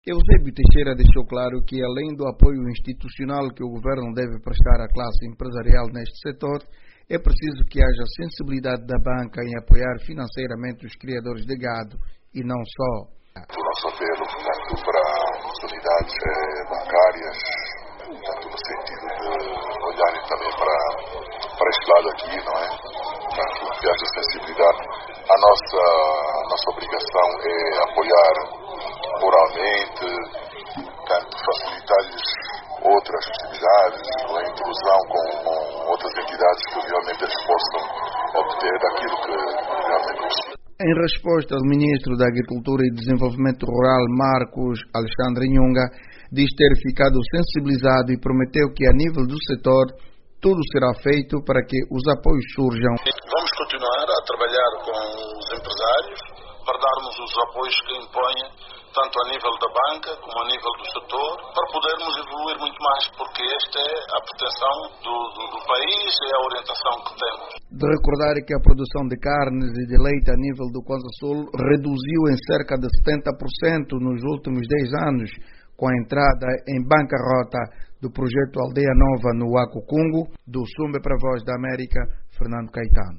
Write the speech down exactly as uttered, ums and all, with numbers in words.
Eusébio Teixeira deixou claro que, além do apoio institucional que o governo deve prestar à classe empresarial neste setor, é preciso que haja sensibilidade da banca em apoiar financeiramente os criadores de gado e não só. O nosso apelo, portanto, para as unidades eh, bancárias, portanto, no sentido de olharem também para, para este lado aqui, não é? Portanto, que haja sensibilidade. A nossa, a nossa obrigação é apoiar moralmente, portanto, facilitar-lhes outras possibilidades, a intrusão com, com outras entidades que realmente eles possam obter daquilo que realmente precisam. Em resposta, o ministro da Agricultura e Desenvolvimento Rural, Marcos Alexandre Nhunga, diz ter ficado sensibilizado e prometeu que, a nível do setor, tudo será feito para que os apoios surjam. Vamos continuar a trabalhar com os empresários para darmos os apoios que impõem, tanto a nível da banca como a nível do setor, para podermos evoluir muito mais, porque esta é a pretensão do, do, do país, é a orientação que temos. De recordar que a produção de carnes e de leite a nível do Kwanza Sul reduziu em cerca de setenta por cento nos últimos dez anos, com a entrada em bancarrota do projeto Aldeia Nova no Akukungu. Do Sumbe para a Voz da América, Fernando Caetano.